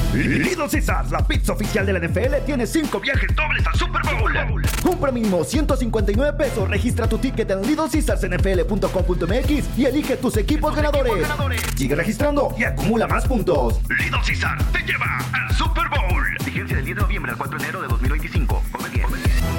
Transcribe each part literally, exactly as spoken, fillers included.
Little Caesars, la pizza oficial de la N F L, tiene cinco viajes dobles al Super Bowl. Compra mínimo ciento cincuenta y nueve pesos, registra tu ticket en little caesars n f l punto com punto m x y elige tus equipos ganadores. equipos ganadores. Sigue registrando y acumula más puntos. Little Caesars te lleva al Super Bowl. Vigencia del diez de noviembre al cuatro de enero de dos mil veinticinco. Come bien.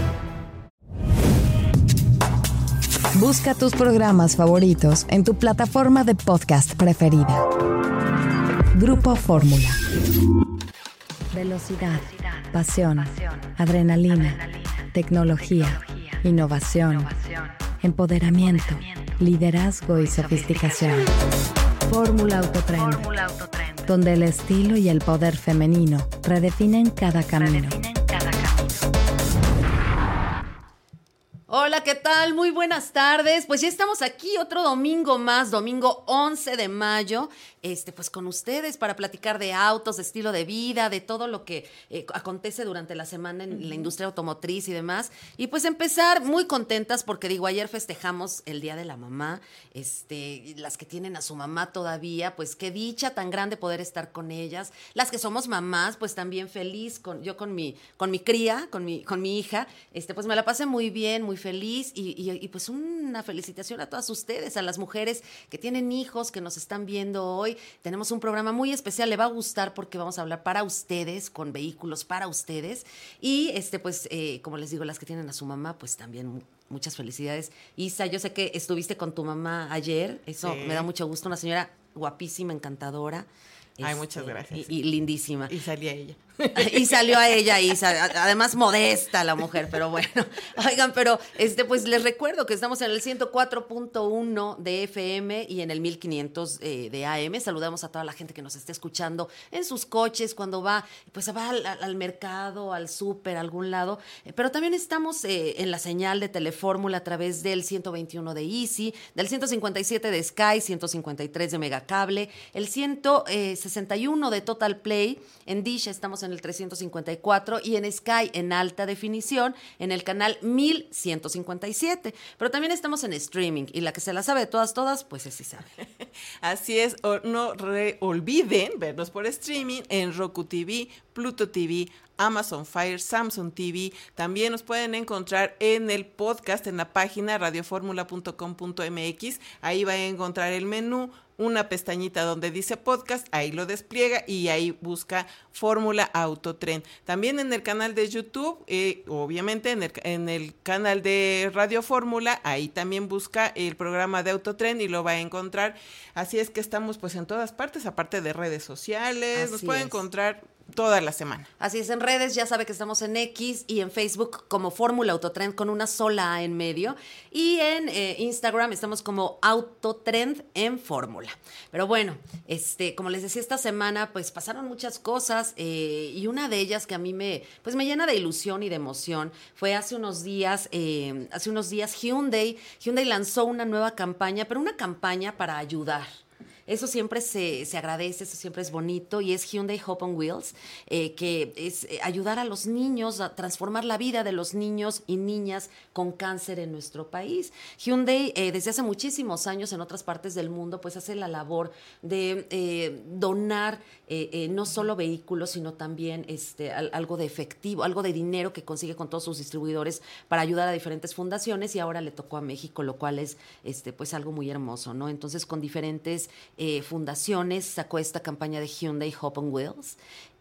Busca tus programas favoritos en tu plataforma de podcast preferida. Grupo Fórmula. Velocidad, pasión, adrenalina, tecnología, innovación, empoderamiento, liderazgo y sofisticación. Fórmula Autotren, donde el estilo y el poder femenino redefinen cada camino. Hola, ¿qué tal? Muy buenas tardes. Pues ya estamos aquí otro domingo más, domingo once de mayo, este, pues con ustedes para platicar de autos, de estilo de vida, de todo lo que eh, acontece durante la semana en la industria automotriz y demás. Y pues empezar muy contentas porque, digo, ayer festejamos el Día de la Mamá, este, las que tienen a su mamá todavía, pues qué dicha tan grande poder estar con ellas. Las que somos mamás, pues también feliz, con, yo con mi, con mi cría, con mi, con mi hija, este, pues me la pasé muy bien, muy feliz y, y, y pues una felicitación a todas ustedes, a las mujeres que tienen hijos, que nos están viendo hoy. Tenemos un programa muy especial, le va a gustar porque vamos a hablar para ustedes, con vehículos para ustedes y este pues eh, como les digo, las que tienen a su mamá, pues también muchas felicidades. Isa, yo sé que estuviste con tu mamá ayer, eso sí. Me da mucho gusto, una señora guapísima, encantadora. Ay, este, muchas gracias. Y, y lindísima. Y salía ella. Y salió a ella, Isa, además modesta la mujer, pero bueno. Oigan, pero este pues les recuerdo que estamos en el ciento cuatro punto uno de F M y en el mil quinientos eh, de A M. Saludamos a toda la gente que nos esté escuchando en sus coches, cuando va, pues va al, al mercado, al súper, a algún lado. Pero también estamos eh, en la señal de Telefórmula a través del ciento veintiuno de Easy, del ciento cincuenta y siete de Sky, ciento cincuenta y tres de Megacable, el ciento sesenta y uno de Total Play. En Dish estamos en el trescientos cincuenta y cuatro y en Sky en alta definición en el canal mil ciento cincuenta y siete. Pero también estamos en streaming y la que se la sabe de todas, todas, pues sí sabe. Así es, no re olviden vernos por streaming en Roku T V, Pluto T V, Amazon Fire, Samsung T V. También nos pueden encontrar en el podcast en la página radio fórmula punto com punto m x. Ahí va a encontrar el menú, una pestañita donde dice podcast, ahí lo despliega y ahí busca Fórmula Autotren. También en el canal de YouTube, eh, obviamente en el, en el canal de Radio Fórmula, ahí también busca el programa de Autotren y lo va a encontrar. Así es que estamos pues en todas partes, aparte de redes sociales, Así nos puede es. encontrar toda la semana. Así es, en redes ya sabe que estamos en X y en Facebook como Fórmula Autotrend con una sola A en medio y en eh, Instagram estamos como Autotrend en Fórmula. Pero bueno, este, como les decía, esta semana pues pasaron muchas cosas eh, y una de ellas que a mí me, pues me llena de ilusión y de emoción fue hace unos días, eh, hace unos días Hyundai, Hyundai lanzó una nueva campaña, pero una campaña para ayudar. Eso siempre se, se agradece, eso siempre es bonito y es Hyundai Hope on Wheels, eh, que es eh, ayudar a los niños, a transformar la vida de los niños y niñas con cáncer en nuestro país. Hyundai eh, desde hace muchísimos años en otras partes del mundo pues hace la labor de eh, donar eh, eh, no solo vehículos, sino también este, al, algo de efectivo, algo de dinero que consigue con todos sus distribuidores para ayudar a diferentes fundaciones y ahora le tocó a México, lo cual es este, pues algo muy hermoso, ¿no? Entonces con diferentes Eh, fundaciones sacó esta campaña de Hyundai Hope on Wheels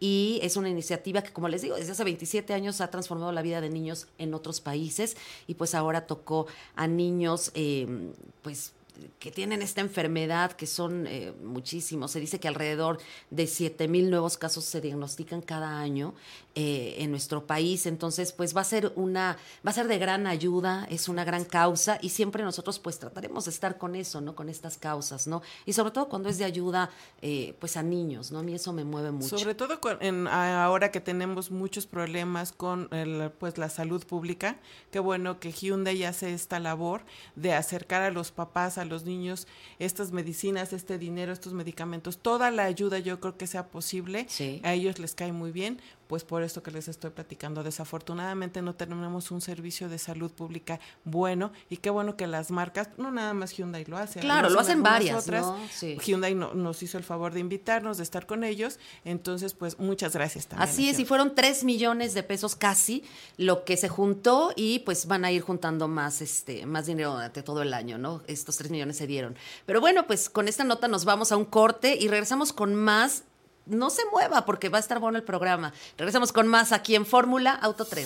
y es una iniciativa que, como les digo, desde hace veintisiete años ha transformado la vida de niños en otros países y pues ahora tocó a niños eh, pues que tienen esta enfermedad, que son eh, muchísimos. Se dice que alrededor de siete mil nuevos casos se diagnostican cada año eh, en nuestro país. Entonces, pues va a ser una, va a ser de gran ayuda, es una gran causa y siempre nosotros pues trataremos de estar con eso, ¿no? Con estas causas, ¿no? Y sobre todo cuando es de ayuda eh, pues a niños, ¿no? A mí eso me mueve mucho. Sobre todo con, en, ahora que tenemos muchos problemas con el, pues la salud pública, qué bueno que Hyundai hace esta labor de acercar a los papás, a los niños, estas medicinas, este dinero, estos medicamentos, toda la ayuda yo creo que sea posible, sí. A ellos les cae muy bien, pues por esto que les estoy platicando. Desafortunadamente no tenemos un servicio de salud pública bueno, y qué bueno que las marcas, no nada más Hyundai lo hace. Claro, lo hacen varias, otras. ¿no? Sí. Hyundai no, nos hizo el favor de invitarnos, de estar con ellos, entonces pues muchas gracias también. Así es, y fueron tres millones de pesos casi lo que se juntó, y pues van a ir juntando más, este, más dinero durante todo el año, ¿no? Estos tres millones se dieron. Pero bueno, pues con esta nota nos vamos a un corte y regresamos con más. No se mueva porque va a estar bueno el programa. Regresamos con más aquí en Fórmula Autotren.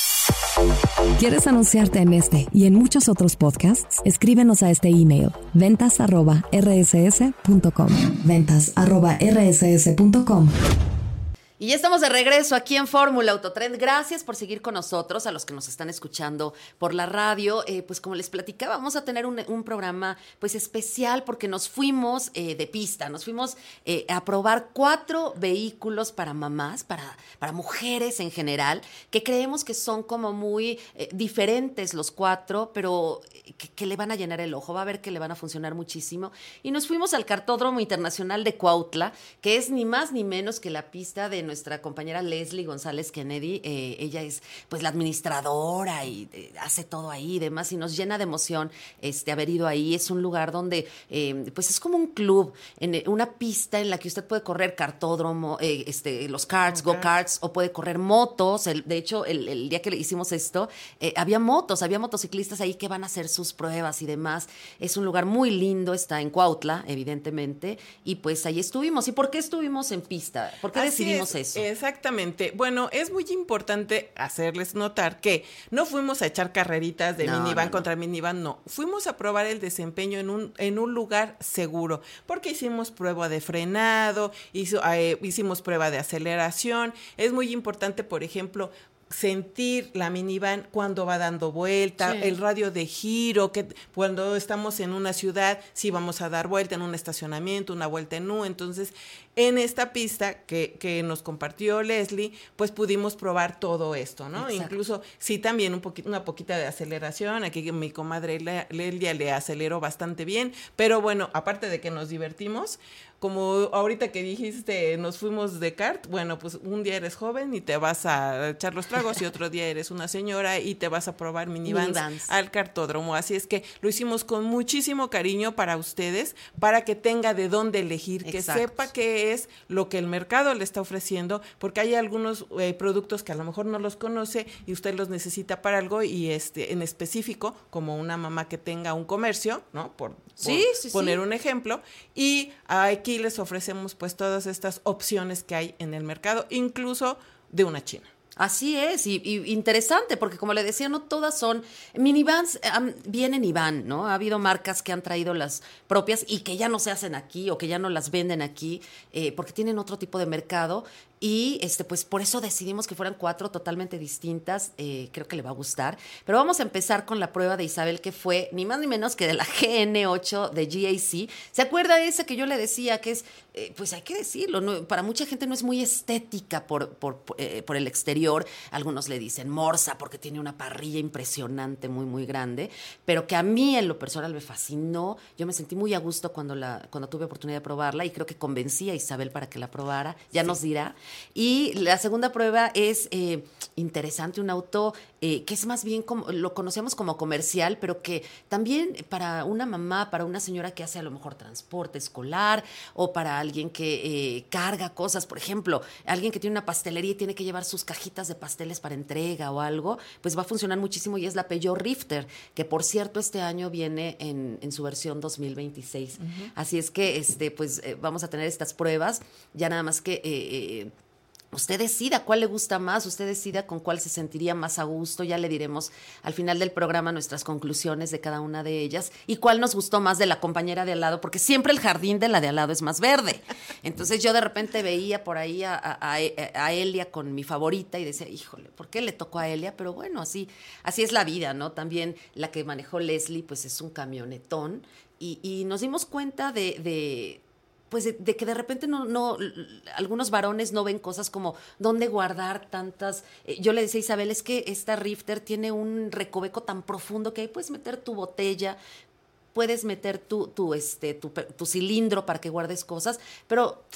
¿Quieres anunciarte en este y en muchos otros podcasts? Escríbenos a este email, ventas arroba r s s punto com. ventas arroba r s s punto com. Y ya estamos de regreso aquí en Fórmula Autotren. Gracias por seguir con nosotros, a los que nos están escuchando por la radio. Eh, pues como les platicaba, vamos a tener un, un programa pues especial porque nos fuimos eh, de pista, nos fuimos eh, a probar cuatro vehículos para mamás, para, para mujeres en general, que creemos que son como muy eh, diferentes los cuatro, pero que, que le van a llenar el ojo, va a ver que le van a funcionar muchísimo. Y nos fuimos al Kartódromo Internacional de Cuautla, que es ni más ni menos que la pista de nuestra compañera Leslie González Kennedy. Eh, ella es pues la administradora y eh, hace todo ahí y demás, y nos llena de emoción este, haber ido ahí. Es un lugar donde eh, pues es como un club, en una pista en la que usted puede correr kartódromo, eh, este, los karts, okay. go-karts, o puede correr motos. El, de hecho, el, el día que le hicimos esto, eh, había motos, había motociclistas ahí que van a hacer sus pruebas y demás. Es un lugar muy lindo, está en Cuautla, evidentemente, y pues ahí estuvimos. ¿Y por qué estuvimos en pista? ¿Por qué Así decidimos es. eso? Exactamente. Bueno, es muy importante hacerles notar que no fuimos a echar carreritas de no, minivan no, contra no. minivan, no. Fuimos a probar el desempeño en un, en un lugar seguro, porque hicimos prueba de frenado, hizo, eh, hicimos prueba de aceleración. Es muy importante, por ejemplo, sentir la minivan cuando va dando vuelta, sí. el radio de giro, que cuando estamos en una ciudad, si vamos a dar vuelta en un estacionamiento, una vuelta en U. Entonces, en esta pista que, que nos compartió Leslie, pues pudimos probar todo esto, ¿no? Exacto. Incluso, sí, también un poquito, una poquita de aceleración. Aquí mi comadre Lelia le aceleró bastante bien, pero bueno, aparte de que nos divertimos, como ahorita que dijiste, nos fuimos de kart, bueno, pues un día eres joven y te vas a echar los tragos, y otro día eres una señora y te vas a probar minivans, minivans al kartódromo. Así es que lo hicimos con muchísimo cariño para ustedes, para que tenga de dónde elegir, que Exacto. sepa qué es lo que el mercado le está ofreciendo, porque hay algunos eh, productos que a lo mejor no los conoce y usted los necesita para algo, y este en específico, como una mamá que tenga un comercio, ¿no? Por, sí, por sí, poner sí. un ejemplo, y aquí les ofrecemos pues todas estas opciones que hay en el mercado, incluso de una china. Así es, y, y interesante, porque como le decía, no todas son minivans, um, vienen y van, ¿no? Ha habido marcas que han traído las propias y que ya no se hacen aquí o que ya no las venden aquí, eh, porque tienen otro tipo de mercado. Y este, pues por eso decidimos que fueran cuatro totalmente distintas. Eh, creo que le va a gustar. Pero vamos a empezar con la prueba de Isabel, que fue ni más ni menos que de la G N ocho de G A C. ¿Se acuerda de esa que yo le decía que es, eh, pues hay que decirlo, ¿no? Para mucha gente no es muy estética por, por, eh, por el exterior. Algunos le dicen morsa porque tiene una parrilla impresionante, muy, muy grande. Pero que a mí en lo personal me fascinó. Yo me sentí muy a gusto cuando, la, cuando tuve oportunidad de probarla, y creo que convencí a Isabel para que la probara. Ya sí. nos dirá. Y la segunda prueba es eh, interesante, un auto eh, que es más bien como, lo conocemos como comercial, pero que también para una mamá, para una señora que hace a lo mejor transporte escolar, o para alguien que eh, carga cosas, por ejemplo, alguien que tiene una pastelería y tiene que llevar sus cajitas de pasteles para entrega o algo, pues va a funcionar muchísimo, y es la Peugeot Rifter, que por cierto este año viene en, en su versión dos mil veintiséis. Uh-huh. Así es que este, pues eh, vamos a tener estas pruebas, ya nada más que eh, eh, usted decida cuál le gusta más, usted decida con cuál se sentiría más a gusto. Ya le diremos al final del programa nuestras conclusiones de cada una de ellas y cuál nos gustó más de la compañera de al lado, porque siempre el jardín de la de al lado es más verde. Entonces yo de repente veía por ahí a, a, a Elia con mi favorita y decía, híjole, ¿por qué le tocó a Elia? Pero bueno, así, así es la vida, ¿no? También la que manejó Leslie, pues es un camionetón, y, y nos dimos cuenta de... de pues de, de que de repente no, no, algunos varones no ven cosas como dónde guardar tantas. Eh, yo le decía a Isabel, es que esta Rifter tiene un recoveco tan profundo que ahí puedes meter tu botella, puedes meter tu, tu, este, tu, tu cilindro para que guardes cosas, pero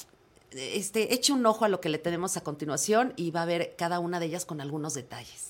este, eche un ojo a lo que le tenemos a continuación y va a ver cada una de ellas con algunos detalles.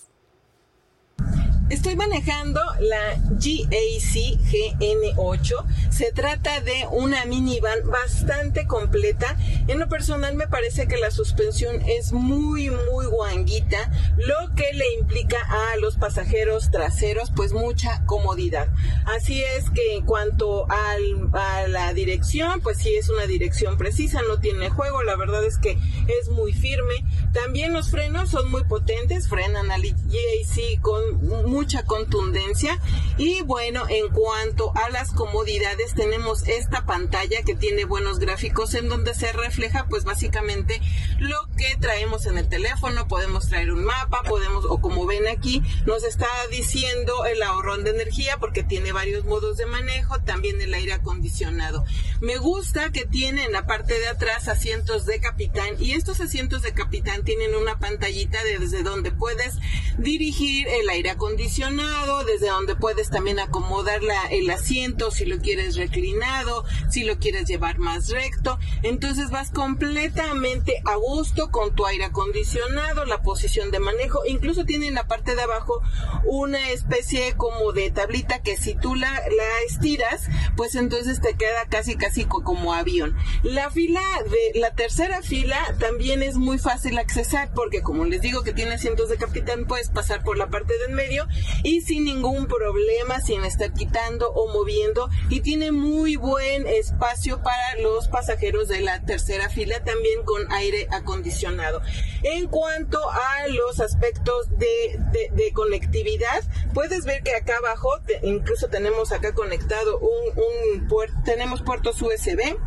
Estoy manejando la G A C G N ocho. Se trata de una minivan bastante completa. En lo personal me parece que la suspensión es muy, muy guanguita, lo que le implica a los pasajeros traseros pues mucha comodidad. Así es que en cuanto al, a la dirección, pues sí es una dirección precisa, no tiene juego. La verdad es que es muy firme. También los frenos son muy potentes, frenan al G A C con mucha contundencia. Y bueno, en cuanto a las comodidades, tenemos esta pantalla que tiene buenos gráficos en donde se refleja pues básicamente lo que traemos en el teléfono. Podemos traer un mapa, podemos, o como ven aquí, nos está diciendo el ahorrón de energía porque tiene varios modos de manejo, también el aire acondicionado. Me gusta que tiene en la parte de atrás asientos de capitán, y estos asientos de capitán tienen una pantallita desde donde puedes dirigir el aire acondicionado, desde donde puedes también acomodar la, el asiento si lo quieres reclinado, si lo quieres llevar más recto. Entonces vas completamente a gusto con tu aire acondicionado, la posición de manejo. Incluso tiene en la parte de abajo una especie como de tablita que si tú la, la estiras, pues entonces te queda casi casi como avión. La fila de la tercera fila también es muy fácil accesar porque, como les digo, que tiene asientos de capitán, puedes pasar por la parte del medio y sin ningún problema, sin estar quitando o moviendo, y tiene muy buen espacio para los pasajeros de la tercera fila, también con aire acondicionado. En cuanto a los aspectos de, de, de conectividad, puedes ver que acá abajo te, incluso tenemos acá conectado un, un puerto, tenemos puertos U S B.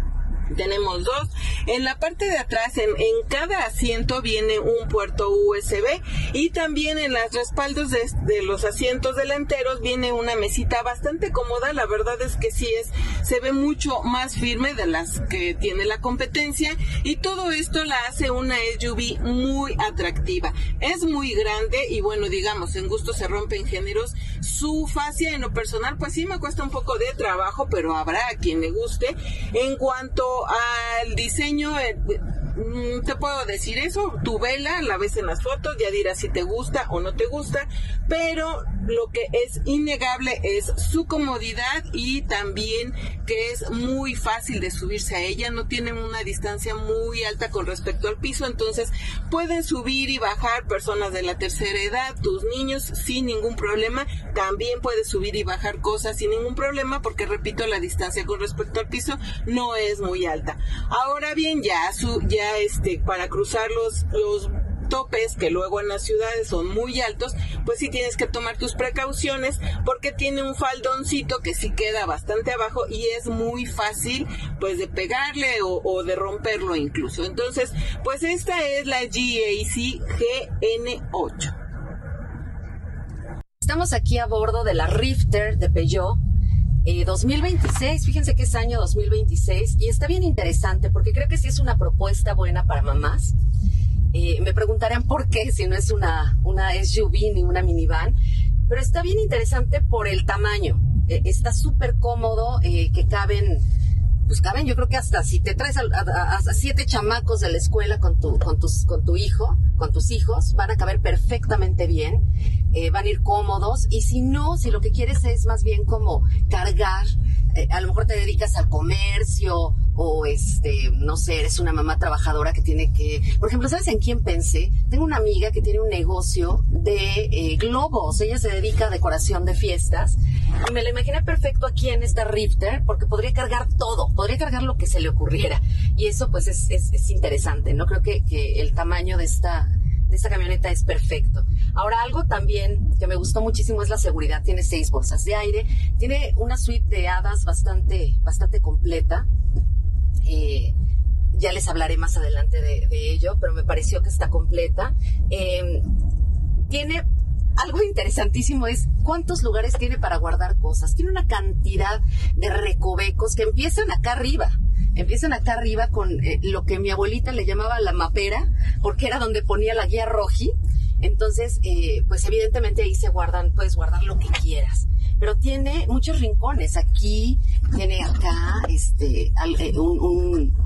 Tenemos dos. En la parte de atrás, en, en cada asiento viene un puerto U S B, y también en los respaldos de, de los asientos delanteros viene una mesita bastante cómoda. La verdad es que sí es, se ve mucho más firme de las que tiene la competencia, y todo esto la hace una S U V muy atractiva. Es muy grande y bueno, digamos, en gusto se rompen géneros. Su fascia en lo personal pues sí me cuesta un poco de trabajo, pero habrá a quien le guste. En cuanto al diseño, eh, te puedo decir eso, tu vela la ves en las fotos, ya dirás si te gusta o no te gusta, pero lo que es innegable es su comodidad y también que es muy fácil de subirse a ella. No tienen una distancia muy alta con respecto al piso, entonces pueden subir y bajar personas de la tercera edad, tus niños sin ningún problema. También puedes subir y bajar cosas sin ningún problema porque, repito, la distancia con respecto al piso no es muy alta. Ahora bien, ya su ya este para cruzar los los topes que luego en las ciudades son muy altos, pues sí tienes que tomar tus precauciones porque tiene un faldoncito que sí queda bastante abajo y es muy fácil pues de pegarle o, o de romperlo incluso. Entonces, pues esta es la G A C G N ocho. Estamos aquí a bordo de la Rifter de Peugeot eh, dos mil veintiséis, fíjense que es año dos mil veintiséis y está bien interesante porque creo que sí es una propuesta buena para mamás. Eh, me preguntarán por qué, si no es una, una S U V ni una minivan, pero está bien interesante por el tamaño. Eh, está súper cómodo, eh, que caben, pues caben, yo creo que hasta si te traes a, a, a siete chamacos de la escuela con tu, con tus, con tu hijo, con tus hijos, van a caber perfectamente bien, eh, van a ir cómodos, y si no, si lo que quieres es más bien como cargar, eh, a lo mejor te dedicas al comercio, o este, no sé, eres una mamá trabajadora que tiene que, por ejemplo, ¿sabes en quién pensé? Tengo una amiga que tiene un negocio de eh, globos, ella se dedica a decoración de fiestas, y me la imaginé perfecto aquí en esta Rifter, porque podría cargar todo, podría cargar lo que se le ocurriera, y eso pues es, es, es interesante, ¿no? Creo que, que el tamaño de esta, de esta camioneta es perfecto. Ahora, algo también que me gustó muchísimo es la seguridad, tiene seis bolsas de aire, tiene una suite de hadas bastante, bastante completa. Eh, ya les hablaré más adelante de, de ello, pero me pareció que está completa. Eh, tiene algo interesantísimo, es cuántos lugares tiene para guardar cosas. Tiene una cantidad de recovecos que empiezan acá arriba. Empiezan acá arriba con eh, lo que mi abuelita le llamaba la mapera, porque era donde ponía la guía roji. Entonces, eh, pues evidentemente ahí se guardan, puedes guardar lo que quieras. Pero tiene muchos rincones. Aquí, tiene acá, este, un, un,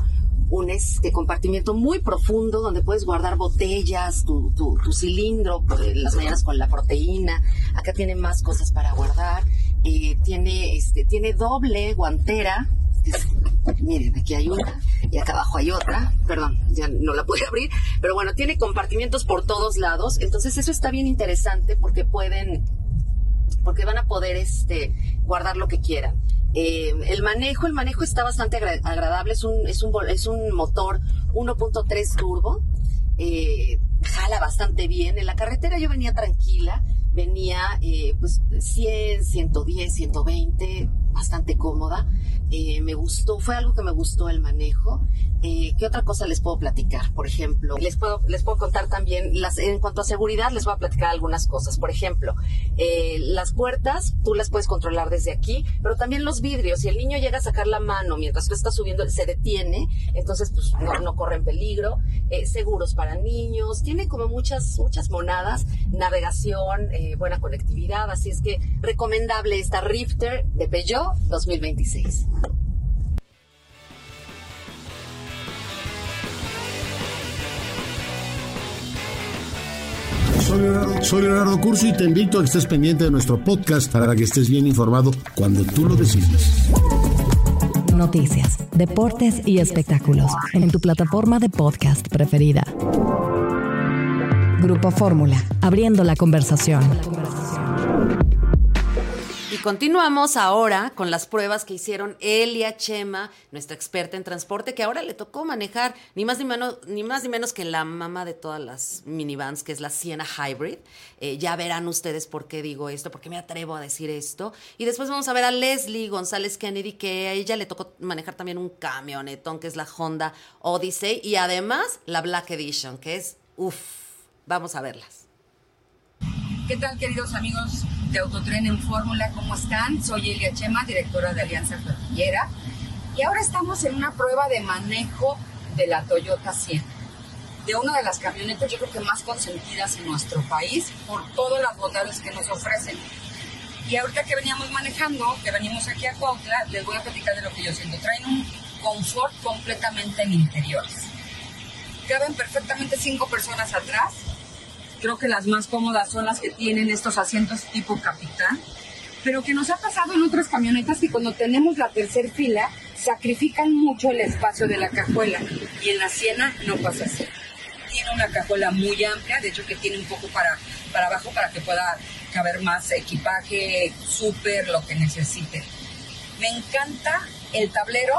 un este compartimiento muy profundo donde puedes guardar botellas, tu, tu, tu cilindro, en las mañanas con la proteína. Acá tiene más cosas para guardar. Eh, tiene, este, tiene doble guantera. Es, miren, aquí hay una y acá abajo hay otra. Perdón, ya no la pude abrir. Pero bueno, tiene compartimientos por todos lados. Entonces eso está bien interesante porque pueden, porque van a poder este, guardar lo que quieran. Eh, el manejo, el manejo está bastante agra- agradable. Es un, es un, es un motor uno punto tres turbo. Eh, jala bastante bien. En la carretera yo venía tranquila. Venía eh, pues cien, ciento diez, ciento veinte, bastante cómoda. Eh, me gustó, fue algo que me gustó el manejo. Eh, ¿Qué otra cosa les puedo platicar? Por ejemplo, les puedo, les puedo contar también, las, en cuanto a seguridad, les voy a platicar algunas cosas. Por ejemplo, eh, las puertas, tú las puedes controlar desde aquí, pero también los vidrios. Si el niño llega a sacar la mano mientras tú estás subiendo, se detiene, entonces pues no, no corre en peligro. Eh, seguros para niños, tiene como muchas, muchas monadas, navegación, eh, buena conectividad, así es que recomendable esta Rifter de Peugeot dos mil veintiséis. Soy Leonardo, soy Leonardo Curso y te invito a que estés pendiente de nuestro podcast para que estés bien informado cuando tú lo decidas. Noticias, deportes y espectáculos en tu plataforma de podcast preferida. Grupo Fórmula, abriendo la conversación. Y continuamos ahora con las pruebas que hicieron Elia Chema, nuestra experta en transporte, que ahora le tocó manejar ni más ni menos, ni más ni menos que la mamá de todas las minivans, que es la Sienna Hybrid. Eh, ya verán ustedes por qué digo esto, por qué me atrevo a decir esto. Y después vamos a ver a Leslie González Kennedy, que a ella le tocó manejar también un camionetón, que es la Honda Odyssey, y además la Black Edition, que es, uff, vamos a verlas. ¿Qué tal, queridos amigos de Autotren en Fórmula? ¿Cómo están? Soy Elia Chema, directora de Alianza Flotillera, y ahora estamos en una prueba de manejo de la Toyota Sienna, de una de las camionetas yo creo que más consentidas en nuestro país por todas las bondades que nos ofrecen. Y ahorita que veníamos manejando, que venimos aquí a Cuautla, les voy a platicar de lo que yo siento. Traen un confort completamente en interiores. Caben perfectamente cinco personas atrás. Creo que las más cómodas son las que tienen estos asientos tipo capitán, pero que nos ha pasado en otras camionetas que cuando tenemos la tercera fila sacrifican mucho el espacio de la cajuela, y en la Sienna no pasa así. Tiene una cajuela muy amplia, de hecho que tiene un poco para, para abajo para que pueda caber más equipaje, súper, lo que necesite. Me encanta el tablero,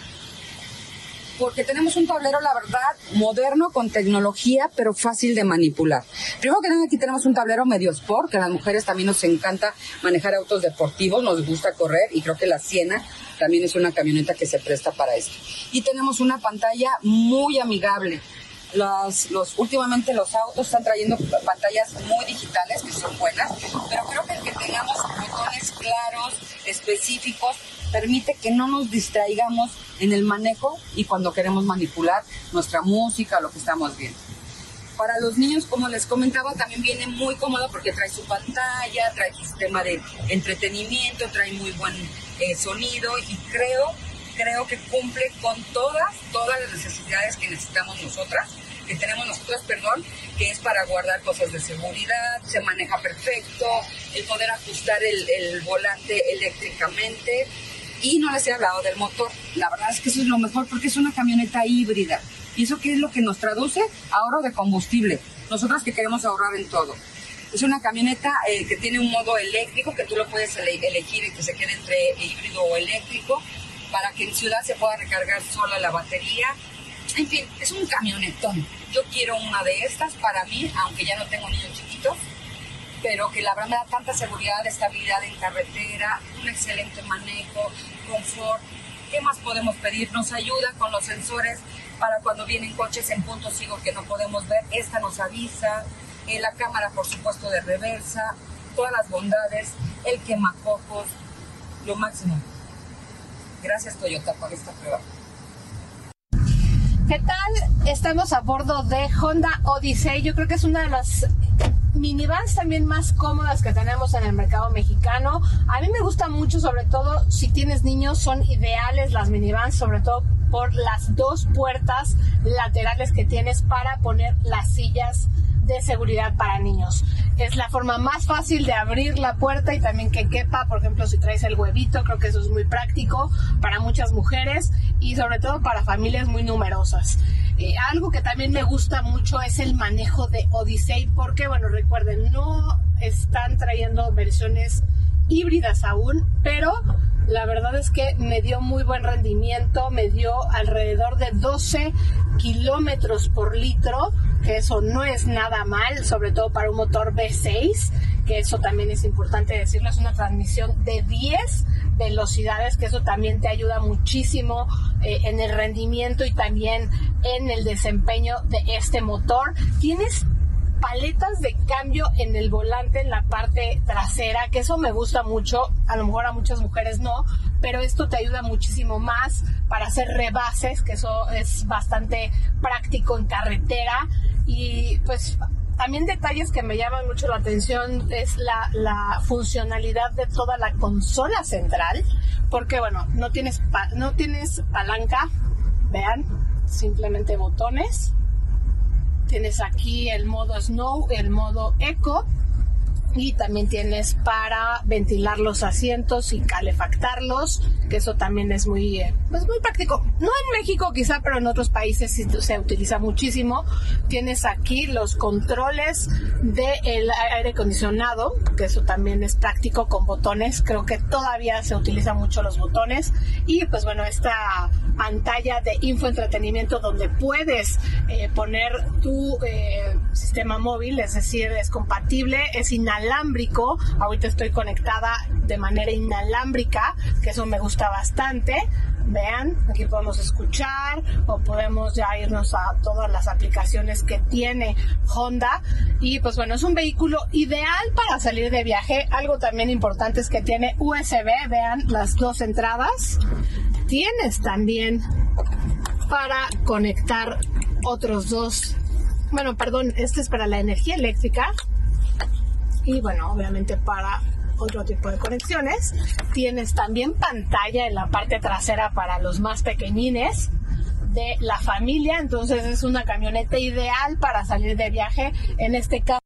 porque tenemos un tablero, la verdad, moderno, con tecnología, pero fácil de manipular. Primero que nada, aquí tenemos un tablero medio sport, que a las mujeres también nos encanta manejar autos deportivos, nos gusta correr, y creo que la Sienna también es una camioneta que se presta para esto. Y tenemos una pantalla muy amigable. Los, los, últimamente los autos están trayendo pantallas muy digitales, que son buenas, pero creo que el que tengamos botones claros, específicos, permite que no nos distraigamos en el manejo y cuando queremos manipular nuestra música, lo que estamos viendo. Para los niños, como les comentaba, también viene muy cómodo porque trae su pantalla, trae su sistema de entretenimiento, trae muy buen eh, sonido, y creo, creo que cumple con todas, todas las necesidades que necesitamos nosotras, que tenemos nosotras, perdón, que es para guardar cosas de seguridad, se maneja perfecto, el poder ajustar el, el volante eléctricamente. Y no les he hablado del motor. La verdad es que eso es lo mejor porque es una camioneta híbrida. ¿Y eso qué es lo que nos traduce? Ahorro de combustible. Nosotros que queremos ahorrar en todo. Es una camioneta eh, que tiene un modo eléctrico que tú lo puedes ele- elegir y que se quede entre híbrido o eléctrico para que en ciudad se pueda recargar sola la batería. En fin, es un camionetón. Yo quiero una de estas para mí, aunque ya no tengo niños chiquitos, pero que la verdad me da tanta seguridad, estabilidad en carretera, un excelente manejo, confort. ¿Qué más podemos pedir? Nos ayuda con los sensores para cuando vienen coches en punto ciego que no podemos ver. Esta nos avisa, eh, la cámara por supuesto de reversa, todas las bondades, el quemacocos, lo máximo. Gracias Toyota por esta prueba. ¿Qué tal? Estamos a bordo de Honda Odyssey. Yo creo que es una de las minivans también más cómodas que tenemos en el mercado mexicano. A mí me gusta mucho, sobre todo si tienes niños, son ideales las minivans, sobre todo por las dos puertas laterales que tienes para poner las sillas de seguridad para niños. Es la forma más fácil de abrir la puerta y también que quepa, por ejemplo, si traes el huevito, creo que eso es muy práctico para muchas mujeres y sobre todo para familias muy numerosas. Eh, algo que también me gusta mucho es el manejo de Odyssey, porque, bueno, recuerden, no están trayendo versiones híbridas aún, pero la verdad es que me dio muy buen rendimiento, me dio alrededor de doce kilómetros por litro, que eso no es nada mal, sobre todo para un motor V seis, que eso también es importante decirlo, es una transmisión de diez velocidades, que eso también te ayuda muchísimo eh, en el rendimiento y también en el desempeño de este motor. Tienes paletas de cambio en el volante, en la parte trasera, que eso me gusta mucho, a lo mejor a muchas mujeres no, pero esto te ayuda muchísimo más para hacer rebases, que eso es bastante práctico en carretera. Y pues también detalles que me llaman mucho la atención es la, la funcionalidad de toda la consola central, porque bueno, no tienes, pa- no tienes palanca, vean, simplemente botones. Tienes aquí el modo Snow, el modo Eco, y también tienes para ventilar los asientos y calefactarlos, que eso también es muy, pues muy práctico. No en México quizá, pero en otros países sí se utiliza muchísimo. Tienes aquí los controles del aire acondicionado, que eso también es práctico con botones. Creo que todavía se utilizan mucho los botones. Y pues bueno, esta pantalla de infoentretenimiento donde puedes eh, poner tu eh, sistema móvil, es decir, es compatible, es inalámbrico. Ahorita estoy conectada de manera inalámbrica, que eso me gusta bastante. Vean, aquí podemos escuchar o podemos ya irnos a todas las aplicaciones que tiene Honda. Y pues bueno, es un vehículo ideal para salir de viaje. Algo también importante es que tiene U S B, vean las dos entradas. Tienes también para conectar otros dos, bueno, perdón, este es para la energía eléctrica y bueno, obviamente para otro tipo de conexiones. Tienes también pantalla en la parte trasera para los más pequeñines de la familia, entonces es una camioneta ideal para salir de viaje en este caso.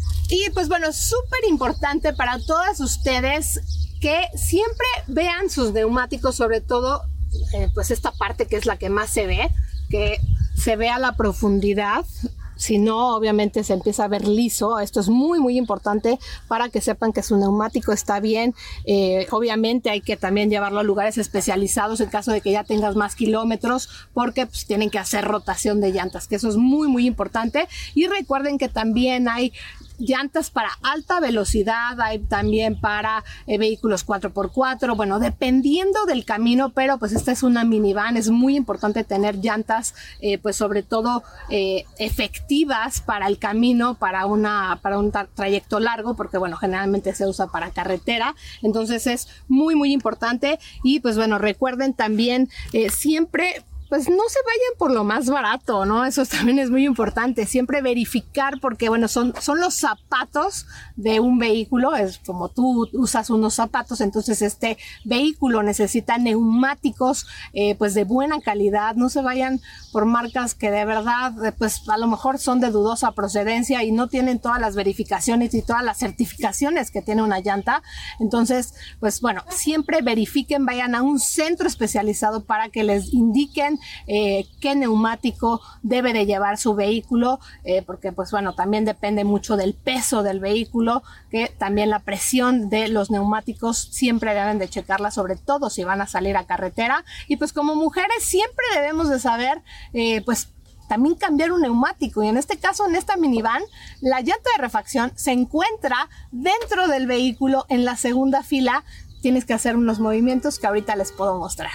Y pues bueno, súper importante para todas ustedes que siempre vean sus neumáticos, sobre todo eh, pues esta parte que es la que más se ve, que se vea la profundidad. Si no, obviamente se empieza a ver liso. Esto es muy muy importante para que sepan que su neumático está bien. Eh, obviamente hay que también llevarlo a lugares especializados en caso de que ya tengas más kilómetros, porque pues, tienen que hacer rotación de llantas, que eso es muy muy importante. Y recuerden que también hay llantas para alta velocidad, hay también para eh, vehículos cuatro por cuatro, bueno, dependiendo del camino, pero pues esta es una minivan, es muy importante tener llantas eh, pues sobre todo eh, efectivas para el camino, para una para un tra- trayecto largo, porque bueno, generalmente se usa para carretera, entonces es muy muy importante. Y pues bueno, recuerden también eh, siempre pues no se vayan por lo más barato, ¿no? Eso también es muy importante, siempre verificar, porque bueno, son, son los zapatos de un vehículo, es como tú usas unos zapatos, entonces este vehículo necesita neumáticos eh, pues de buena calidad. No se vayan por marcas que de verdad pues a lo mejor son de dudosa procedencia y no tienen todas las verificaciones y todas las certificaciones que tiene una llanta. Entonces pues bueno, siempre verifiquen, vayan a un centro especializado para que les indiquen Eh, qué neumático debe de llevar su vehículo, eh, porque pues bueno, también depende mucho del peso del vehículo, que también la presión de los neumáticos siempre deben de checarla, sobre todo si van a salir a carretera. Y pues como mujeres siempre debemos de saber eh, pues también cambiar un neumático, y en este caso, en esta minivan, la llanta de refacción se encuentra dentro del vehículo en la segunda fila. Tienes que hacer unos movimientos que ahorita les puedo mostrar.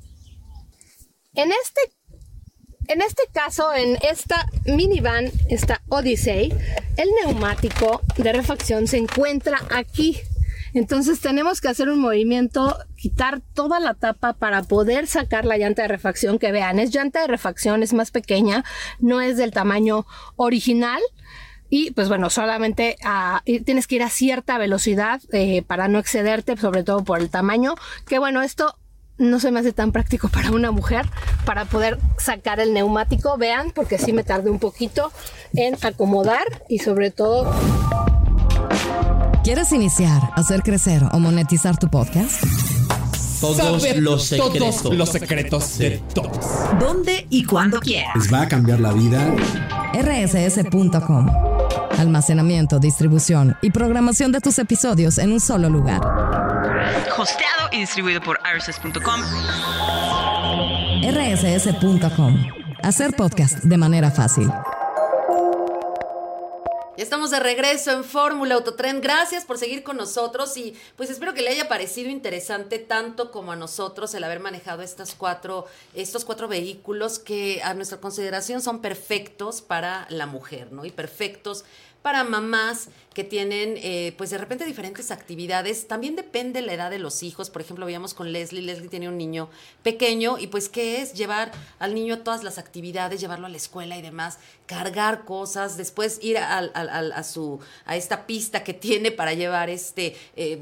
En este, en este caso, en esta minivan, esta Odyssey, el neumático de refacción se encuentra aquí. Entonces tenemos que hacer un movimiento, quitar toda la tapa para poder sacar la llanta de refacción, que vean, es llanta de refacción, es más pequeña, no es del tamaño original. Y pues bueno, solamente a, tienes que ir a cierta velocidad eh, para no excederte, sobre todo por el tamaño, que bueno, esto no se me hace tan práctico para una mujer para poder sacar el neumático. Vean, porque sí me tardé un poquito en acomodar y sobre todo... ¿Quieres iniciar, hacer crecer o monetizar tu podcast? Todos Sabe los secretos. Todos los secretos de todos. ¿Dónde y cuándo quieras? Les va a cambiar la vida. R S S punto com. Almacenamiento, distribución y programación de tus episodios en un solo lugar. Hosteado y distribuido por R S S punto com. R S S punto com. Hacer podcast de manera fácil. Ya estamos de regreso en Fórmula Autotrend. Gracias por seguir con nosotros y pues espero que le haya parecido interesante tanto como a nosotros el haber manejado estas cuatro, estos cuatro vehículos que a nuestra consideración son perfectos para la mujer, ¿no? Y perfectos para mamás que tienen, eh, pues de repente diferentes actividades. También depende la edad de los hijos. Por ejemplo, veíamos con Leslie. Leslie tiene un niño pequeño y pues ¿qué es? Llevar al niño a todas las actividades, llevarlo a la escuela y demás, cargar cosas, después ir a, a, a, a, su, a esta pista que tiene para llevar este... Eh,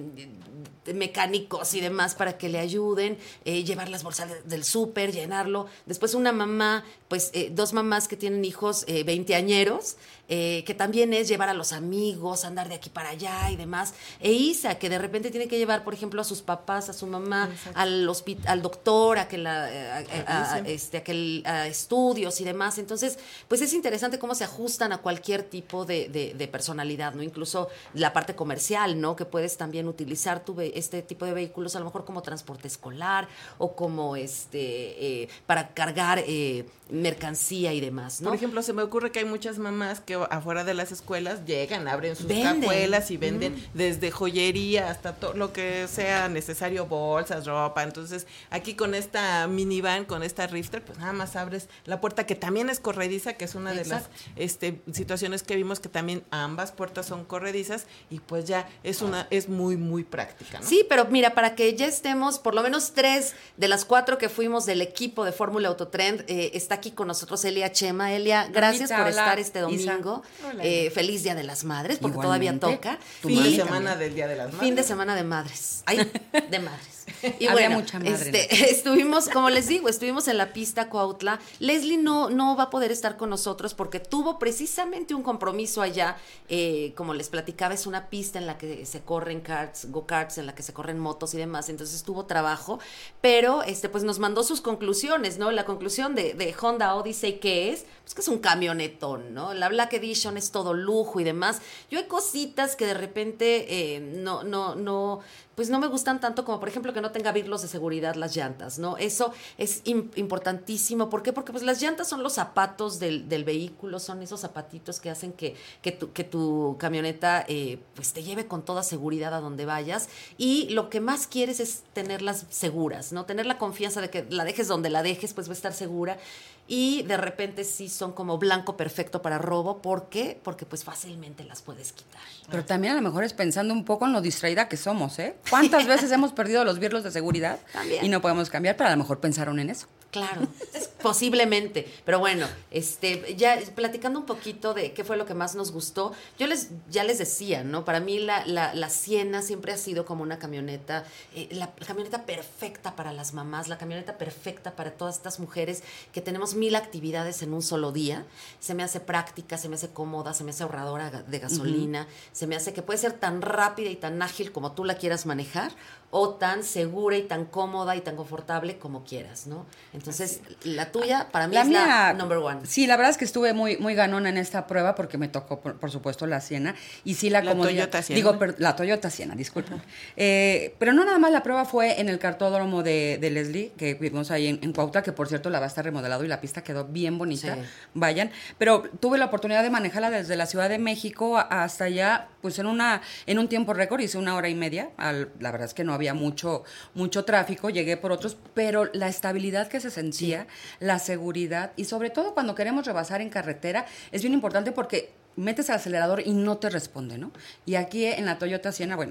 mecánicos y demás para que le ayuden, eh, llevar las bolsas de, del súper, llenarlo. Después una mamá, pues eh, dos mamás que tienen hijos eh, veinteañeros, eh, que también es llevar a los amigos, andar de aquí para allá y demás. E Isa, que de repente tiene que llevar, por ejemplo, a sus papás, a su mamá, al, hospital, al doctor, a que la, a, a, a, este, a que el, a estudios y demás. Entonces, pues es interesante cómo se ajustan a cualquier tipo de, de, de personalidad, ¿no? Incluso la parte comercial, ¿no? Que puedes también utilizar tu ve- este tipo de vehículos a lo mejor como transporte escolar o como este eh, para cargar eh, mercancía y demás, ¿no? Por ejemplo, se me ocurre que hay muchas mamás que afuera de las escuelas llegan, abren sus Venden. cajuelas y venden Mm. desde joyería hasta todo lo que sea necesario, bolsas, ropa. Entonces, aquí con esta minivan, con esta Rifter, pues nada más abres la puerta, que también es corrediza, que es una Exacto. de las este, situaciones que vimos, que también ambas puertas son corredizas y pues ya es una es muy, muy práctica, ¿no? Sí, pero mira, para que ya estemos, por lo menos tres de las cuatro que fuimos del equipo de Fórmula Autotrend, eh, está aquí con nosotros Elia Chema. Elia, gracias Mamita, por hola, estar este Isa. domingo. Hola. Eh, feliz Día de las Madres, porque Igualmente. todavía toca. Tu Fin de Y- semana del Día de las Madres. Fin de semana de madres. Ay, de madres. Y Había bueno, mucha madre, este, estuvimos, como les digo, estuvimos en la pista Cuautla. Leslie no, no va a poder estar con nosotros porque tuvo precisamente un compromiso allá. Eh, como les platicaba, es una pista en la que se corren karts, go-karts, en la que se corren motos y demás. Entonces tuvo trabajo, pero este, pues nos mandó sus conclusiones, ¿no? La conclusión de, de Honda Odyssey, ¿qué es? Pues que es un camionetón, ¿no? La Black Edition es todo lujo y demás. Yo hay cositas que de repente eh, no, no, no, pues no me gustan tanto, como por ejemplo que no tenga birlos de seguridad las llantas, ¿no? Eso es im- importantísimo. ¿Por qué? Porque pues las llantas son los zapatos del, del vehículo, son esos zapatitos que hacen que, que, tu, que tu camioneta eh, pues te lleve con toda seguridad a donde vayas. Y lo que más quieres es tenerlas seguras, ¿no? Tener la confianza de que la dejes donde la dejes, pues va a estar segura. Y de repente sí son como blanco perfecto para robo. ¿Por qué? Porque pues fácilmente las puedes quitar. Pero también a lo mejor es pensando un poco en lo distraída que somos, ¿eh? ¿Cuántas veces hemos perdido los birlos de seguridad También. y no podemos cambiar? Pero a lo mejor pensaron en eso. Claro, posiblemente. Pero bueno, este, ya platicando un poquito de qué fue lo que más nos gustó, yo les, ya les decía, ¿no? Para mí la, la, la Siena siempre ha sido como una camioneta, eh, la, la camioneta perfecta para las mamás, la camioneta perfecta para todas estas mujeres que tenemos mil actividades en un solo día. Se me hace práctica, se me hace cómoda, se me hace ahorradora de gasolina, uh-huh. se me hace que puede ser tan rápida y tan ágil como tú la quieras manejar, o tan segura y tan cómoda y tan confortable como quieras, ¿no? Entonces, Así. la tuya para mí la es mía, la number one. Sí, la verdad es que estuve muy, muy ganona en esta prueba porque me tocó, por, por supuesto, la Siena. Y sí, la, la comodidad. Toyota Siena. Digo, per, la Toyota Siena, disculpen. Eh, pero no nada más la prueba fue en el cartódromo de, de Leslie, que vimos ahí en, en Cuautla, que por cierto la va a estar remodelado y la pista quedó bien bonita. Sí. Vayan. Pero tuve la oportunidad de manejarla desde la Ciudad de México hasta allá, pues en una en un tiempo récord, hice una hora y media. Al, la verdad es que no había mucho... mucho tráfico, llegué por otros, pero la estabilidad que se sentía, sí. la seguridad y sobre todo cuando queremos rebasar en carretera es bien importante porque metes el acelerador y no te responde, ¿no? Y aquí en la Toyota Siena, bueno,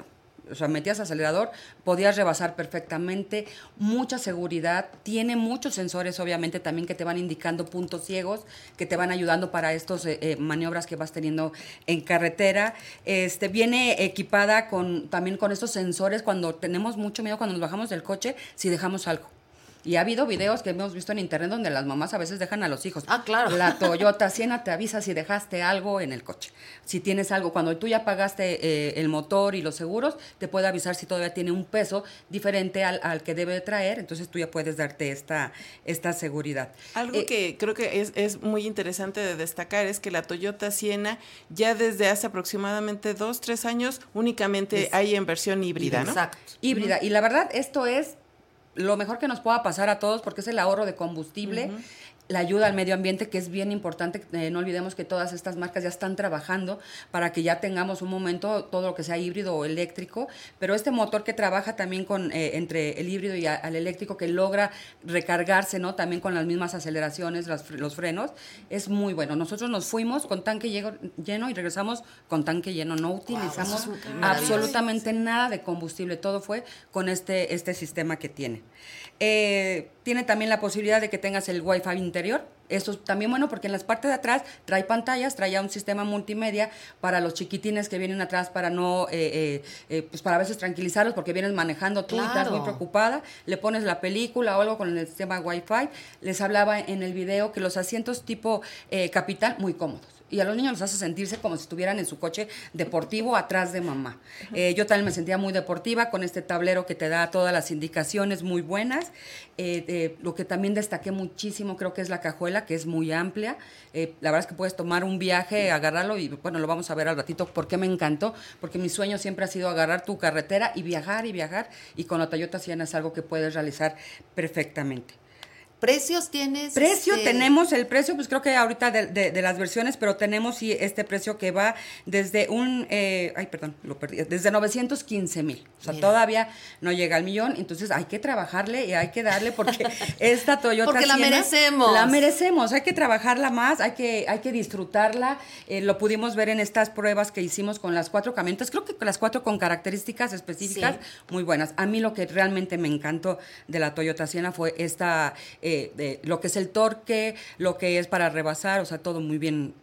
o sea, metías acelerador, podías rebasar perfectamente, mucha seguridad, tiene muchos sensores obviamente también que te van indicando puntos ciegos, que te van ayudando para estos eh, eh, maniobras que vas teniendo en carretera. Este, viene equipada con también con estos sensores cuando tenemos mucho miedo cuando nos bajamos del coche, si dejamos algo. Y ha habido videos que hemos visto en internet donde las mamás a veces dejan a los hijos. Ah, claro. La Toyota Siena te avisa si dejaste algo en el coche. Si tienes algo, cuando tú ya pagaste eh, el motor y los seguros, te puede avisar si todavía tiene un peso diferente al, al que debe traer. Entonces tú ya puedes darte esta, esta seguridad. Algo eh, que creo que es, es muy interesante de destacar es que la Toyota Siena ya desde hace aproximadamente dos, tres años únicamente es, hay en versión híbrida, ¿no? Exacto. Híbrida. Uh-huh. Y la verdad, esto es lo mejor que nos pueda pasar a todos porque es el ahorro de combustible, uh-huh. la ayuda al medio ambiente, que es bien importante. Eh, no olvidemos que todas estas marcas ya están trabajando para que ya tengamos un momento todo lo que sea híbrido o eléctrico, pero este motor que trabaja también con eh, entre el híbrido y a, al eléctrico, que logra recargarse, ¿no? También con las mismas aceleraciones, las, los frenos, es muy bueno. Nosotros nos fuimos con tanque lleno, lleno y regresamos con tanque lleno. No utilizamos wow, absolutamente nada de combustible. Todo fue con este, este sistema que tiene. Eh, tiene también la posibilidad de que tengas el Wi-Fi interior. Esto es también bueno porque en las partes de atrás trae pantallas, trae ya un sistema multimedia para los chiquitines que vienen atrás, para no, eh, eh, eh, pues para a veces tranquilizarlos porque vienes manejando tú, claro, y estás muy preocupada, le pones la película o algo con el sistema Wi-Fi. Les hablaba en el video que los asientos tipo eh, Capital, muy cómodos. Y a los niños los hace sentirse como si estuvieran en su coche deportivo atrás de mamá. Eh, yo también me sentía muy deportiva con este tablero que te da todas las indicaciones muy buenas. Eh, eh, lo que también destaqué muchísimo creo que es la cajuela, que es muy amplia. Eh, la verdad es que puedes tomar un viaje, agarrarlo y bueno, lo vamos a ver al ratito. ¿Por qué me encantó? Porque mi sueño siempre ha sido agarrar tu carretera y viajar y viajar. Y con la Toyota Siena es algo que puedes realizar perfectamente. ¿Precios tienes? Precio, este... tenemos el precio, pues creo que ahorita de, de, de las versiones, pero tenemos sí este precio que va desde un, eh, ay, perdón, lo perdí, desde novecientos quince mil. O sea, Mira. todavía no llega al millón, entonces hay que trabajarle y hay que darle porque esta Toyota Porque la Siena, merecemos. La merecemos, hay que trabajarla más, hay que, hay que disfrutarla. Eh, lo pudimos ver en estas pruebas que hicimos con las cuatro camionetas, creo que con las cuatro con características específicas sí. muy buenas. A mí lo que realmente me encantó de la Toyota Siena fue esta... Eh, de lo que es el torque, lo que es para rebasar, o sea, todo muy bien.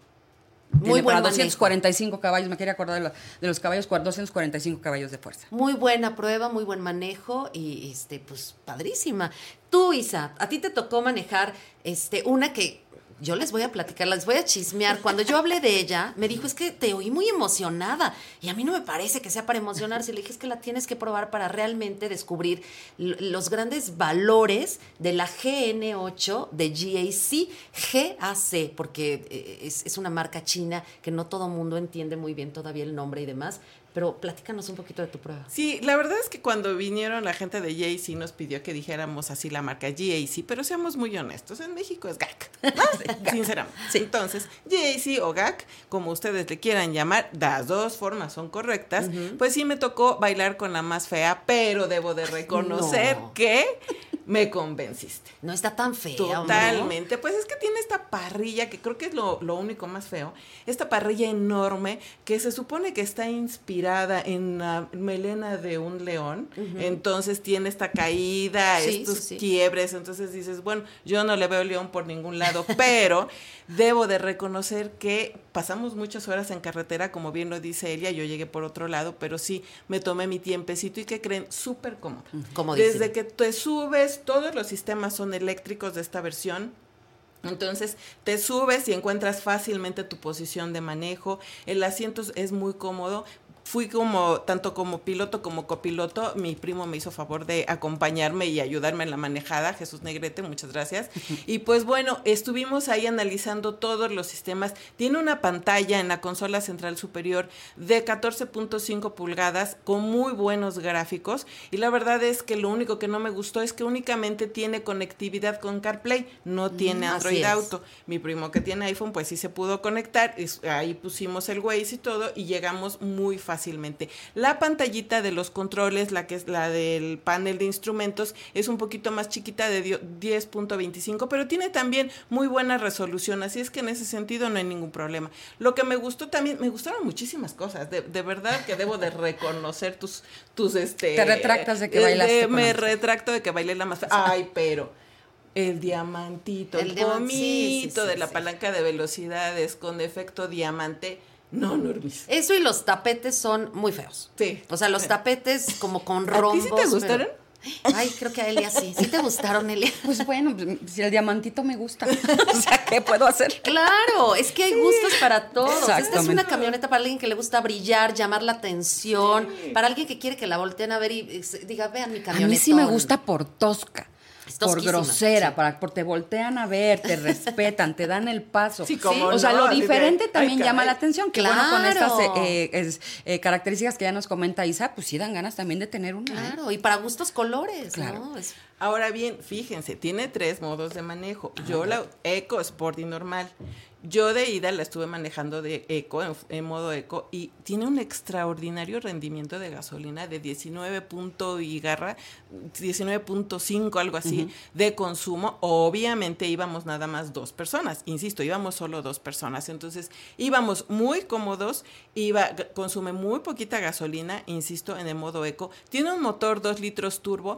Muy bueno. doscientos cuarenta y cinco caballos, me quería acordar de, la, de los caballos, doscientos cuarenta y cinco caballos de fuerza. Muy buena prueba, muy buen manejo y, este, pues, padrísima. Tú, Isa, a ti te tocó manejar este, una que... Yo les voy a platicar, les voy a chismear. Cuando yo hablé de ella, me dijo, es que te oí muy emocionada. Y a mí no me parece que sea para emocionarse. Le dije, es que la tienes que probar para realmente descubrir los grandes valores de la G N ocho de G A C, G A C, porque es, es una marca china que no todo mundo entiende muy bien todavía el nombre y demás. Pero platícanos un poquito de tu prueba. Sí, la verdad es que cuando vinieron la gente de G A C nos pidió que dijéramos así la marca G A C, pero seamos muy honestos, en México es G A C, ¿no? Sinceramente. Sí. Entonces, G A C o G A C, como ustedes le quieran llamar, las dos formas son correctas, uh-huh. Pues sí me tocó bailar con la más fea, pero debo de reconocer no. que me convenciste. No está tan fea. Totalmente. ¿no? Pues es que tiene esta parrilla, que creo que es lo, lo único más feo, esta parrilla enorme que se supone que está inspirada en la melena de un león, uh-huh. Entonces tiene esta caída, sí, estos sí, sí. quiebres, entonces dices, bueno, yo no le veo león por ningún lado, pero debo de reconocer que pasamos muchas horas en carretera, como bien lo dice Elia, yo llegué por otro lado, pero sí, me tomé mi tiempecito y ¿qué creen? Súper cómodo. Desde que te subes, todos los sistemas son eléctricos de esta versión. Entonces te subes y encuentras fácilmente tu posición de manejo, el asiento es muy cómodo. Fui como, tanto como piloto como copiloto, mi primo me hizo favor de acompañarme y ayudarme en la manejada, Jesús Negrete, muchas gracias. Y pues bueno, estuvimos ahí analizando todos los sistemas. Tiene una pantalla en la consola central superior de catorce punto cinco pulgadas con muy buenos gráficos y la verdad es que lo único que no me gustó es que únicamente tiene conectividad con CarPlay, no tiene mm, Android Auto. Mi primo que tiene iPhone pues sí se pudo conectar, y ahí pusimos el Waze y todo y llegamos muy fácil fácilmente. La pantallita de los controles, la que es la del panel de instrumentos, es un poquito más chiquita, de diez punto veinticinco, pero tiene también muy buena resolución, así es que en ese sentido no hay ningún problema. Lo que me gustó también, me gustaron muchísimas cosas, de, de verdad que debo de reconocer tus, tus este... Te retractas de que bailaste. De, me retracto de que bailé la más... Ay, pero... El diamantito, el, el diamant, pomito sí, sí, sí, de la sí. palanca de velocidades con efecto diamante... No, Normis. Eso y los tapetes son muy feos. Sí. O sea, los tapetes como con rombos. ¿A ti sí te gustaron? Pero... Ay, creo que a Elia sí. ¿Sí te gustaron, Elia? Pues bueno, si el diamantito me gusta. O sea, ¿qué puedo hacer? Claro, es que hay gustos para todos. Esta es una camioneta para alguien que le gusta brillar, llamar la atención, sí. para alguien que quiere que la volteen a ver y, y diga, vean mi camioneta. A mí sí me gusta por tosca. Por grosera, sí. para, por te voltean a ver, te respetan, te dan el paso. Sí, como o no, sea, lo diferente de, también ay, llama la atención. Que claro. bueno, con estas eh, es, eh, características que ya nos comenta Isa, pues sí dan ganas también de tener una. Claro, ¿eh? Y para gustos colores, claro. ¿no? Es... Ahora bien, fíjense, tiene tres modos de manejo. Yo la Eco, Sport y normal. Yo de ida la estuve manejando de eco, en, en modo eco, y tiene un extraordinario rendimiento de gasolina de diecinueve punto y garra, diecinueve punto cinco, algo así, uh-huh. de consumo. Obviamente íbamos nada más dos personas, insisto, íbamos solo dos personas, entonces íbamos muy cómodos, iba, consume muy poquita gasolina, insisto, en el modo eco. Tiene un motor dos litros turbo.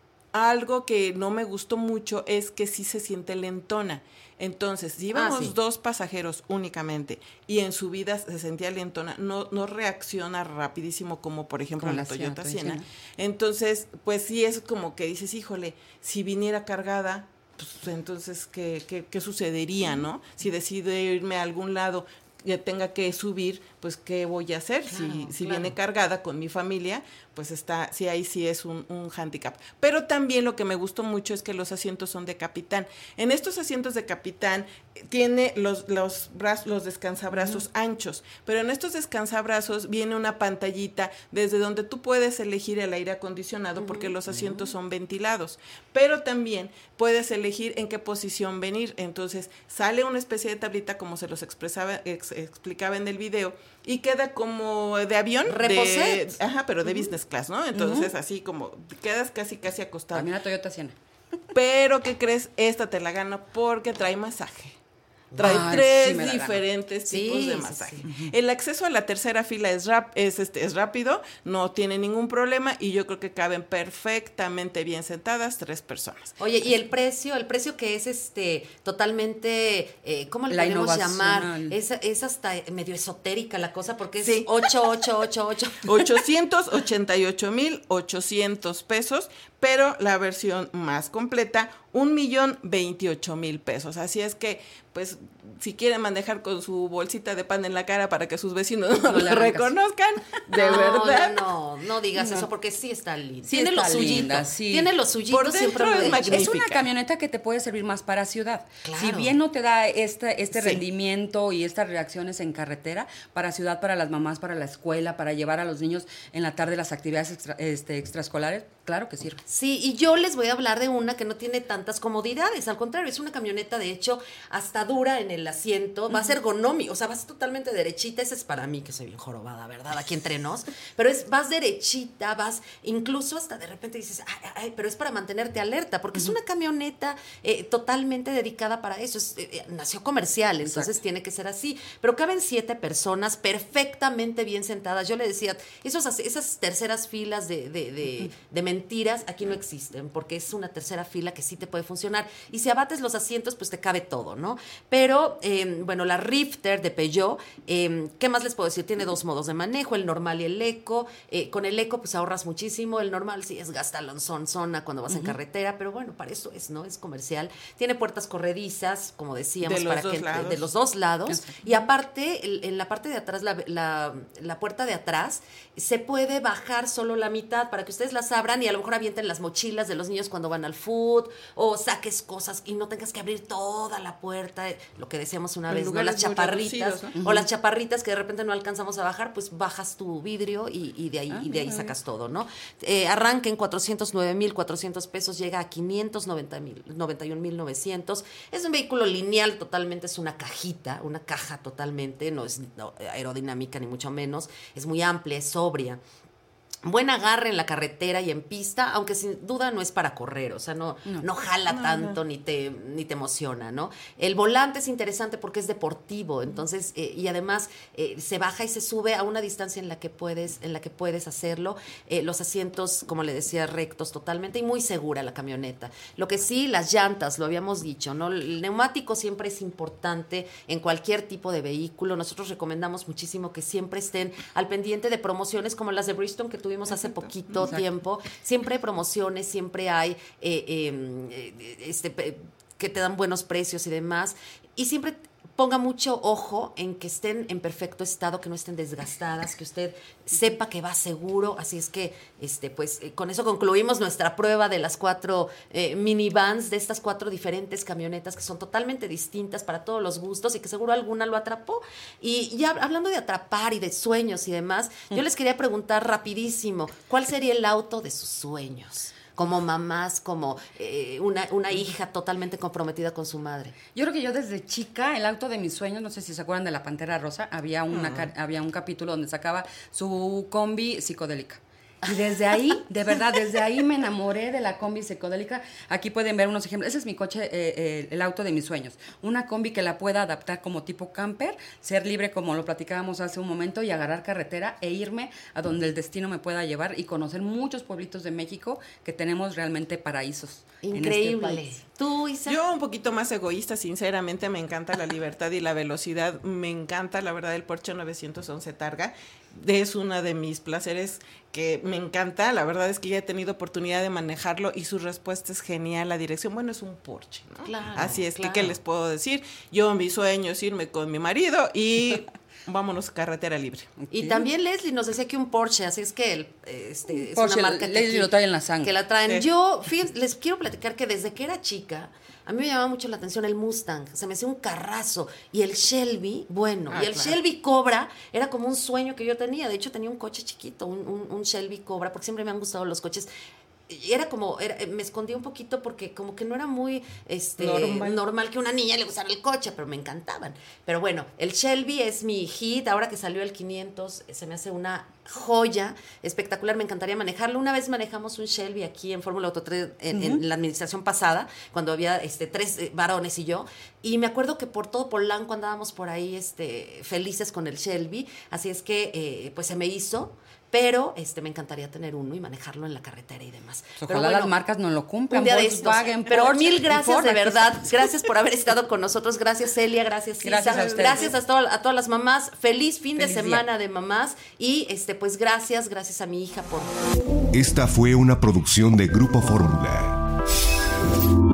Algo que no me gustó mucho es que sí se siente lentona. Entonces, si íbamos ah, sí. dos pasajeros únicamente y en subida se sentía lentona, no, no reacciona rapidísimo como, por ejemplo, la, la Toyota Siena. Siena. Entonces, pues sí es como que dices, híjole, si viniera cargada, pues entonces, ¿qué, qué, qué sucedería, no? Si decido irme a algún lado que tenga que subir, pues ¿qué voy a hacer? Claro, si si claro. viene cargada con mi familia, pues está, sí, ahí sí es un, un hándicap. Pero también lo que me gustó mucho es que los asientos son de capitán. En estos asientos de capitán tiene los, los, brazos, los descansabrazos uh-huh. anchos, pero en estos descansabrazos viene una pantallita desde donde tú puedes elegir el aire acondicionado uh-huh. porque los asientos uh-huh. son ventilados, pero también puedes elegir en qué posición venir. Entonces sale una especie de tablita como se los expresaba, ex, explicaba en el video, y queda como de avión. Reposet. De, ajá, pero de uh-huh. business class, ¿no? Entonces, uh-huh. así como quedas casi, casi acostado. También la Toyota Siena. Pero, ¿qué crees? Esta te la gano porque trae masaje. Trae Ay, tres sí diferentes tipos sí, de masaje. Sí, sí. El acceso a la tercera fila es, rap, es, este, es rápido, no tiene ningún problema y yo creo que caben perfectamente bien sentadas tres personas. Oye, ¿y el precio? El precio que es este totalmente, eh, ¿cómo le la podemos llamar? Es, es hasta medio esotérica la cosa porque es sí. ocho, ocho, ocho, ocho. ochocientos ochenta y ocho mil ochocientos pesos, pero la versión más completa, un millón veintiocho mil pesos. Así es que, pues, si quieren manejar con su bolsita de pan en la cara para que sus vecinos no, no lo reconozcan, de no, verdad. No, no, no digas no. eso porque sí está linda. Sí tiene está los suyitos. Sí. Tiene los suyitos. Por dentro siempre es magnífica. Es una camioneta que te puede servir más para ciudad. Claro. Si bien no te da este, este sí. rendimiento y estas reacciones en carretera, para ciudad, para las mamás, para la escuela, para llevar a los niños en la tarde las actividades extra, este, extraescolares, claro que sirve. Sí, y yo les voy a hablar de una que no tiene tantas comodidades, al contrario, es una camioneta, de hecho, hasta dura en el asiento, va a ser ergonómico, o sea, vas totalmente derechita, esa es para mí, que soy bien jorobada, ¿verdad? Aquí entre nos, pero es, vas derechita, vas, incluso hasta de repente dices, ay, ay, pero es para mantenerte alerta, porque uh-huh. es una camioneta eh, totalmente dedicada para eso, es, eh, nació comercial, entonces Exacto. tiene que ser así, pero caben siete personas perfectamente bien sentadas, yo le decía, esos, esas terceras filas de, de, de, uh-huh. de mentiras aquí no existen, porque es una tercera fila que sí te puede funcionar, y si abates los asientos, pues te cabe todo, ¿no? Pero, eh, bueno, la Rifter de Peugeot, eh, ¿qué más les puedo decir? Tiene dos modos de manejo, el normal y el eco, eh, con el eco pues ahorras muchísimo, el normal sí es gastalonzón, zona cuando vas uh-huh. en carretera, pero bueno, para eso es, ¿no? Es comercial, tiene puertas corredizas, como decíamos, de para los que dos lados. de los dos lados, y aparte, el, en la parte de atrás, la, la, la puerta de atrás, se puede bajar solo la mitad, para que ustedes las abran y a lo mejor avienten las mochilas de los niños cuando van al food, o o saques cosas y no tengas que abrir toda la puerta, lo que decíamos una En vez, ¿no? lugares Las muy chaparritas, reducidos, ¿no? o las chaparritas que de repente no alcanzamos a bajar, pues bajas tu vidrio y, y de ahí, Ah, y de ahí mira. sacas todo, ¿no? Eh, arranca en cuatrocientos nueve mil cuatrocientos pesos, llega a quinientos noventa y un mil novecientos. Es un vehículo lineal totalmente, es una cajita, una caja totalmente, no es no, aerodinámica ni mucho menos, es muy amplia, es sobria. Buen agarre en la carretera y en pista, aunque sin duda no es para correr, o sea, no, no. no jala no, tanto no. Ni, te, ni te emociona, ¿no? El volante es interesante porque es deportivo, entonces, eh, y además eh, se baja y se sube a una distancia en la que puedes, en la que puedes hacerlo. Eh, los asientos, como le decía, rectos totalmente y muy segura la camioneta. Lo que sí, las llantas, lo habíamos dicho, ¿no? El neumático siempre es importante en cualquier tipo de vehículo. Nosotros recomendamos muchísimo que siempre estén al pendiente de promociones como las de Bridgestone que tuvimos hace poquito Exacto. tiempo. Siempre hay promociones, siempre hay eh, eh, este, que te dan buenos precios y demás. Y siempre ponga mucho ojo en que estén en perfecto estado, que no estén desgastadas, que usted sepa que va seguro. Así es que, este, pues, eh, con eso concluimos nuestra prueba de las cuatro eh, minivans, de estas cuatro diferentes camionetas que son totalmente distintas para todos los gustos y que seguro alguna lo atrapó. Y ya hablando de atrapar y de sueños y demás, mm. yo les quería preguntar rapidísimo, ¿cuál sería el auto de sus sueños? Como mamás, como eh, una, una hija totalmente comprometida con su madre. Yo creo que yo desde chica, el auto de mis sueños, no sé si se acuerdan de La Pantera Rosa, había, una, mm. había un capítulo donde sacaba su combi psicodélica. Y desde ahí, de verdad, desde ahí me enamoré de la combi psicodélica. Aquí pueden ver unos ejemplos. Ese es mi coche, eh, eh, el auto de mis sueños. Una combi que la pueda adaptar como tipo camper, ser libre como lo platicábamos hace un momento y agarrar carretera e irme a donde el destino me pueda llevar y conocer muchos pueblitos de México que tenemos realmente paraísos. Increíble. En este país. ¿Tú, Isa? Yo un poquito más egoísta, sinceramente, me encanta la libertad y la velocidad. Me encanta, la verdad, el Porsche novecientos once Targa. Es una de mis placeres que me encanta. La verdad es que ya he tenido oportunidad de manejarlo y su respuesta es genial. La dirección, bueno, es un Porsche, ¿no? Claro, Así es claro. que, ¿qué les puedo decir? Yo, mi sueño es irme con mi marido y vámonos carretera libre. Y también Leslie nos decía que un Porsche, así es que el, este, es Porsche, una marca Leslie que, aquí, lo trae en la sangre. que la traen. Sí. Yo, fíjense, les quiero platicar que desde que era chica, a mí me llamaba mucho la atención el Mustang, se me hacía un carrazo. Y el Shelby, bueno, Ah, y el claro. Shelby Cobra era como un sueño que yo tenía. De hecho, tenía un coche chiquito, un, un, un Shelby Cobra, porque siempre me han gustado los coches. Y era como, era, me escondía un poquito porque como que no era muy este, normal. normal que una niña le gustara el coche, pero me encantaban. Pero bueno, el Shelby es mi hit, ahora que salió el quinientos, se me hace una joya espectacular, me encantaría manejarlo. Una vez manejamos un Shelby aquí en Fórmula Auto tres, en, uh-huh. en la administración pasada, cuando había este, tres eh, varones y yo, y me acuerdo que por todo Polanco andábamos por ahí este, felices con el Shelby, así es que eh, pues se me hizo. Pero este, me encantaría tener uno y manejarlo en la carretera y demás. Ojalá pero bueno, las marcas nos lo cumplan. Un día de estos. Pero Porsche, mil gracias, Ford, de verdad. Gracias por haber estado con nosotros. Gracias, Celia. Gracias, Isa. Gracias a ustedes. Gracias a, to- a todas las mamás. Feliz fin Feliz de semana día. de mamás. Y este, pues gracias, gracias a mi hija por... Esta fue una producción de Grupo Fórmula.